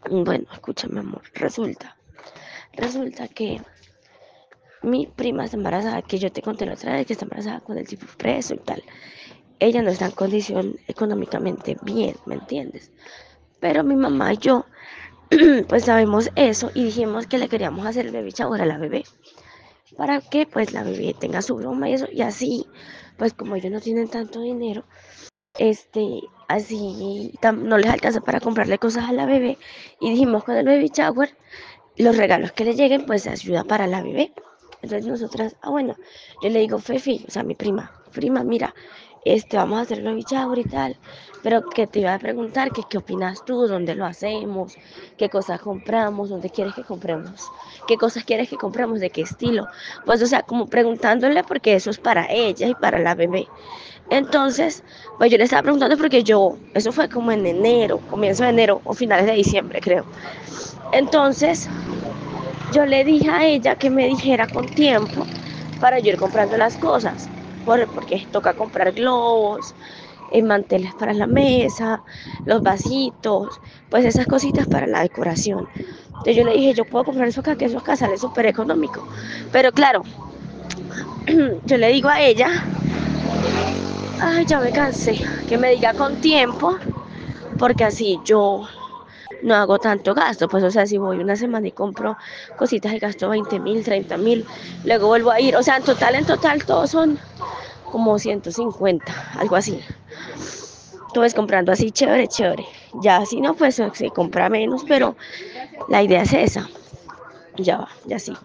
Bueno, escúchame, amor. Resulta que mi prima está embarazada, que yo te conté la otra vez que está embarazada con el tipo preso y tal. Ella no está en condición económicamente bien, ¿me entiendes? Pero mi mamá y yo, pues sabemos eso y dijimos que le queríamos hacer el baby shower a la bebé para que pues la bebé tenga su broma y eso, y así, pues como ellos no tienen tanto dinero, así no les alcanza para comprarle cosas a la bebé, y dijimos con el baby shower, los regalos que le lleguen, pues ayuda para la bebé. Entonces nosotras, bueno, yo le digo, Fefi, o sea, mi prima, mira, vamos a hacer el baby shower y tal, pero que te iba a preguntar que qué opinas tú, dónde lo hacemos, qué cosas compramos, dónde quieres que compremos, qué cosas quieres que compremos, de qué estilo. Pues, o sea, como preguntándole porque eso es para ella y para la bebé. Entonces, pues yo le estaba preguntando porque eso fue como en enero, comienzo de enero o finales de diciembre, creo. Entonces, yo le dije a ella que me dijera con tiempo para yo ir comprando las cosas, porque toca comprar globos, manteles para la mesa, los vasitos, pues esas cositas para la decoración. Entonces yo le dije, yo puedo comprar eso acá sale súper económico. Pero claro, yo le digo a ella, ay, ya me cansé, que me diga con tiempo, porque así yo no hago tanto gasto, pues o sea, si voy una semana y compro cositas y gasto 20.000, 30.000, luego vuelvo a ir, o sea, en total, todos son como 150, algo así. Tú ves comprando así, chévere, chévere. Ya si no, pues se compra menos, pero la idea es esa. Ya va, ya sí.